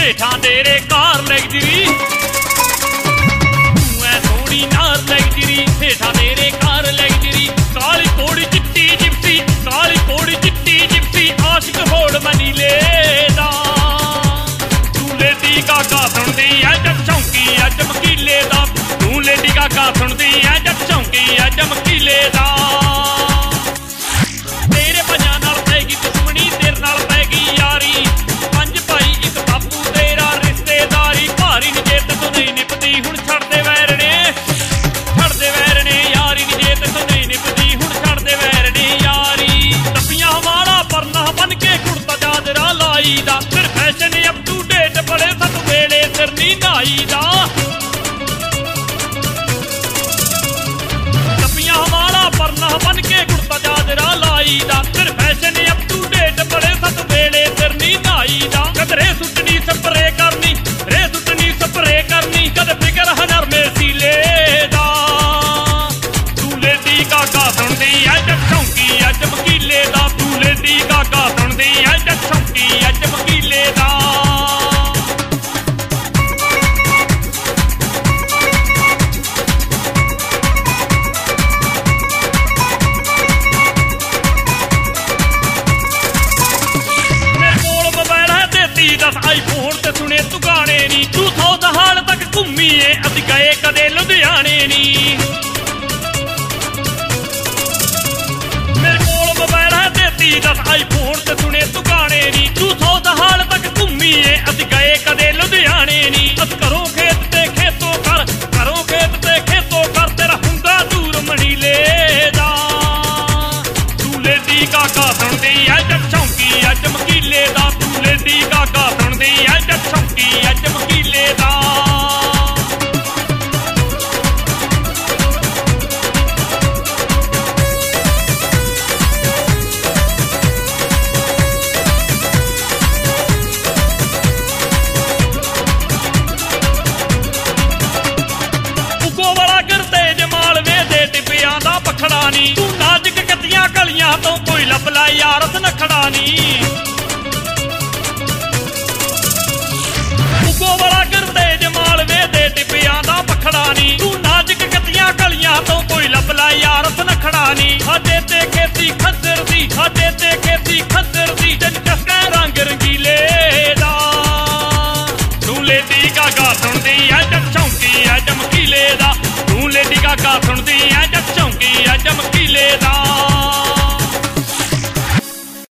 ਹੇਠਾਂ ਤੇਰੇ ਕਾਰ ਲਗਜਰੀ ਤੂੰ ਐ ਸੋਹਣੀ ਨਾਰ ਲਗਜਰੀ ਹੇਠਾਂ ਤੇਰੇ ਕਾਰ ਲਗਜਰੀ ਕਾਲੀ ਕੋੜੀ ਚਿੱਟੀ ਜਿਪਸੀ ਕਾਲੀ ਕੋੜੀ ਚਿੱਟੀ ਜਿਪਸੀ ਆਸ਼ਿਕ ਹੋੜ ਮਨੀਲੇ ਦਾ ਤੂੰ ਲੇਡੀ ਗਾਗਾ ਸੁਣਦੀ ਐ ਜੱਟ ਚੌਂਕੀ ਐ ਚਮਕੀਲੇ ਦਾ ਤੂੰ ਲੇਡੀ ਗਾਗਾ ਸੁਣਦੀ ਐ ਜੱਟ ਚੌਂਕੀ ਐ ਚਮਕੀਲੇ ਦਾ ਤੇਰੇ ਪੰਜਾਂ ਨਾਲ ਪੈਗੀ ਦੁਸ਼ਮਣੀ ਤੇਰੇ ਨਾਲ ਪੈਗੀ ਯਾਰੀ ਪੰਜ ਭਾਈ ਇੱਕ ਬਾਪੂ ਤੇਰਾ ਰਿਸ਼ਤੇਦਾਰੀ ਭਾਰੀ ਨੀ ਜੇ ਤੈਨੂੰ ਨਹੀਂ ਨਿਭਦੀ ਹੁਣ ਛੱਡਦੇ ਵੈਰ ਨੇ ਯਾਰੀ ਨੀ ਜੇ ਤੈਨੂੰ ਨਹੀਂ ਨਿਭਦੀ ਹੁਣ ਛੱਡਦੇ ਵੈਰ ਨੇ ਯਾਰੀ ਟੱਪੀਆਂ ਵਾਲਾ ਪਰਨਾ ਬਨ ਕੇ ਕੁੜਤਾ ਚਾਦਰਾ ਲਾਈ ਦਾ ਫਿਰ ਫੈਸ਼ਨ ਅਪ ਟੂ ਡੇਟ ਬੜੇ ਸੱਤ ਵੇਲੇ ਸਿਰ ਨੀ ਨਾਈ ਦਾ ਟੱਪੀਆਂ ਵਾਲਾ ਪਰਨਾ ਬਨ ਕੇ ਕੁੜਤਾ ਚਾਦਰਾ ਲਾਈ ਦਾ ਫਿਰ ਫੈਸ਼ਨ ਅਪ ਟੂ ਡੇਟ ਬੜੇ ਸੱਤ ਵੇਲੇ ਸਿਰ ਨੀ ਨਾਈ ਦਾ ਕਦੇ ਸੁੱਟਣੀ ਸਪਰੇ ਕਰਨੀ ਸਪਰੇ ਕਰਨੀ ਕਦੇ ਫਿਕਰ ਹਨਰਮੇ ਸੀਲੇ ਦਾ ਤੂੰ ਲੇਡੀ ਗਾਗਾ ਸੁਣਦੀ ਐ ਜੱਟ ਚੌਂਕੀ ਐ ਚਮਕੀਲੇ ਦਾ ਤੂੰ ਲੇਡੀ ਗਾਗਾ ਸੁਣਦੀ ਐ ਜੱਟ ਚੌਂਕੀ ਐ ਚਮਕੀਲੇ ਦਾ ਆਈਫੋਨ ਤੇ ਸੁਣੇ ਤੂੰ ਗਾਣੇ ਨੀ ਤੂੰ ਸੌ ਹਾਲ ਤੱਕ ਘੁੰਮੀਏ ਅਸੀਂ ਗਏ ਕਦੇ ਲੁਧਿਆਣੇ ਨੀ ਮੇਰੇ ਕੋਲ ਮੋਬਾਈਲ ਹੈ ਦੇਤੀ ਦੱਸ ਆਈਫੋਨ ਤੇ ਸੁਣੇ ਤੂੰ ਗਾਣੇ ਨੀ ਤੂੰ ਸੌ ਹਾਲ ਤੱਕ ਘੁੰਮੀਏ ਅਸੀਂ ਗਏ ਕਦੇ ਲੁਧਿਆਣੇ ਨੀ ਅਸ ਘਰੋਂ ਖੇਤ ਤੇ ਖੇਤੋਂ ਕਰ ਤੇਰਾ ਹੁੰਦਾ ਦੂਰ ਮਣੀਲੇ ਦਾ ਤੂੰ ਲੇਡੀ ਗਾਗਾ ਸੁਣਦੀ ਐ ਜੱਟ ਚੌਂਕੀ ਐ ਚਮਕੀਲੇ ਦਾ ਤੂੰ ਲੇਡੀ ਗਾਗਾ ਸੁਣਦੀ ਐ ਜੱਟ ਚੌਂਕੀ ਐ ਚਮਕੀਲੇ ਦਾ ਉਗੋ ਵਾਲਾ ਗੁਰਤੇਜ ਮਾਲਵੇ ਦੇ ਟਿੱਬਿਆਂ ਦਾ ਪਖੜਾ ਨੀ ਤੂੰ ਨਾਜ਼ੁਕ ਕੱਤੀਆਂ ਗਲੀਆਂ ਤੋਂ ਕੋਈ ਲੱਭ ਲੈ ਯਾਰ ਸਨਖੜਾ ਨੀ ਉਗੋ ਵਾਲਾ ਗੁਰਤੇਜ ਮਾਲਵੇ ਦੇ ਟਿੱਬਿਆਂ ਦਾ ਪਖੜਾ ਨੀ ਤੂੰ ਨਾਜ਼ੁਕ ਕੱਤੀਆਂ ਗਲੀਆਂ ਤੋਂ ਕੋਈ ਲੱਭ ਲੈ ਯਾਰ ਸਨਖੜਾ ਨੀ ਸਾਡੇ ਤੇ ਖੇਤੀ ਖੱਦਰ ਦੀ ਜਨ ਚਸਕਾ ਰੰਗ ਰੰਗੀਲੇ ਦਾ ਤੂੰ ਲੇਡੀ ਗਾਗਾ ਸੁਣਦੀ ਐ ਜੱਟ ਚੌਂਕੀ ਐ ਚਮਕੀਲੇ ਦਾ ਤੂੰ ਲੇਡੀ ਗਾਗਾ ਸੁਣਦੀ ਐ ਜੱਟ ਚੌਂਕੀ ਐ ਚਮਕੀਲੇ